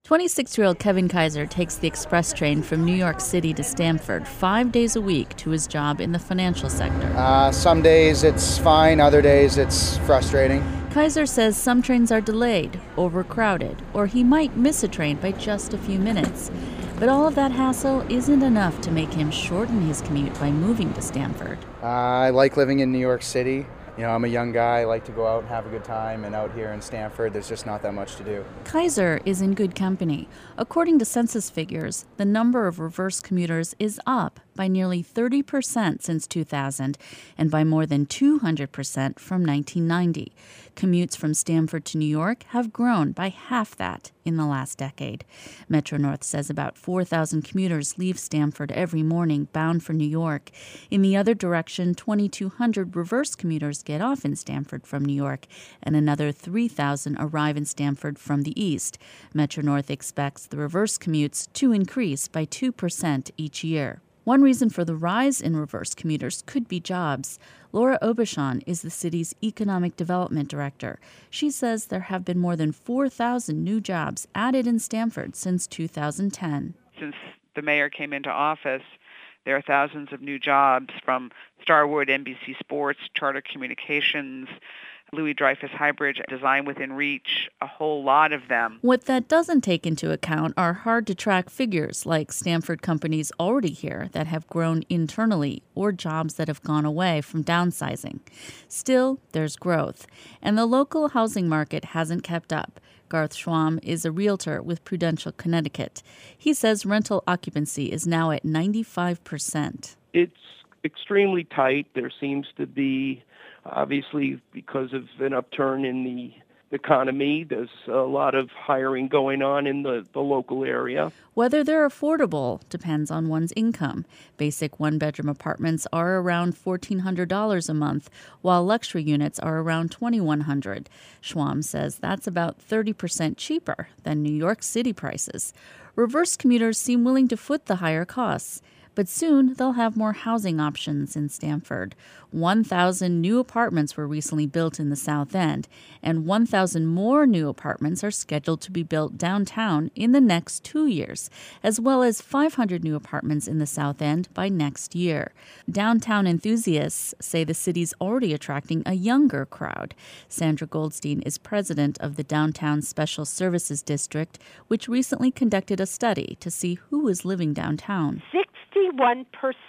26-year-old Kevin Kaiser takes the express train from New York City to Stamford 5 days a week to his job in the financial sector. Some days it's fine, other days it's frustrating. Kaiser says some trains are delayed, overcrowded, or he might miss a train by just a few minutes. But all of that hassle isn't enough to make him shorten his commute by moving to Stamford. I like living in New York City. I'm a young guy, I like to go out and have a good time, and out here in Stamford, there's just not that much to do. Kaiser is in good company. According to census figures, the number of reverse commuters is up by nearly 30% since 2000 and by more than 200% from 1990. Commutes from Stamford to New York have grown by half that in the last decade. Metro North says about 4,000 commuters leave Stamford every morning bound for New York. In the other direction, 2,200 reverse commuters get off in Stamford from New York, and another 3,000 arrive in Stamford from the east. Metro North expects the reverse commutes to increase by 2% each year. One reason for the rise in reverse commuters could be jobs. Laura Aubuchon is the city's economic development director. She says there have been more than 4,000 new jobs added in Stamford since 2010. Since the mayor came into office, there are thousands of new jobs from Starwood, NBC Sports, Charter Communications, Louis Dreyfus Hybrid, Design Within Reach, a whole lot of them. What that doesn't take into account are hard-to-track figures like Stamford companies already here that have grown internally or jobs that have gone away from downsizing. Still, there's growth, and the local housing market hasn't kept up. Garth Schwam is a realtor with Prudential, Connecticut. He says rental occupancy is now at 95%. It's extremely tight. There seems to be, obviously, because of an upturn in the economy, there's a lot of hiring going on in the local area. Whether they're affordable depends on one's income. Basic one-bedroom apartments are around $1,400 a month, while luxury units are around $2,100. Schwam says that's about 30% cheaper than New York City prices. Reverse commuters seem willing to foot the higher costs. But soon, they'll have more housing options in Stamford. 1,000 new apartments were recently built in the South End, and 1,000 more new apartments are scheduled to be built downtown in the next 2 years, as well as 500 new apartments in the South End by next year. Downtown enthusiasts say the city's already attracting a younger crowd. Sandra Goldstein is president of the Downtown Special Services District, which recently conducted a study to see who is living downtown. 61%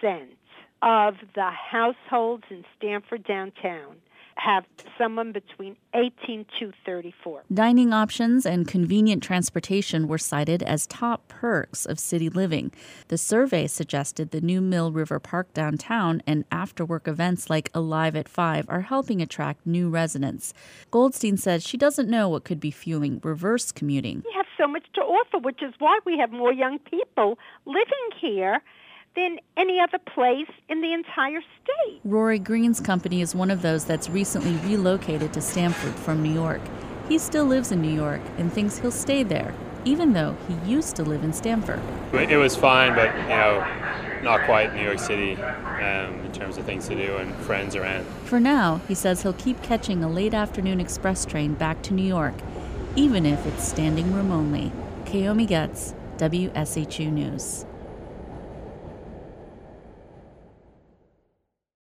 of the households in Stamford downtown have someone between 18 to 34. Dining options and convenient transportation were cited as top perks of city living. The survey suggested the new Mill River Park downtown and after-work events like Alive at 5 are helping attract new residents. Goldstein says she doesn't know what could be fueling reverse commuting. We have so much to offer, which is why we have more young people living here than any other place in the entire state. Rory Green's company is one of those that's recently relocated to Stamford from New York. He still lives in New York and thinks he'll stay there, even though he used to live in Stamford. It was fine, but not quite New York City in terms of things to do and friends around. For now, he says he'll keep catching a late afternoon express train back to New York, even if it's standing room only. Kaomi Getz, WSHU News.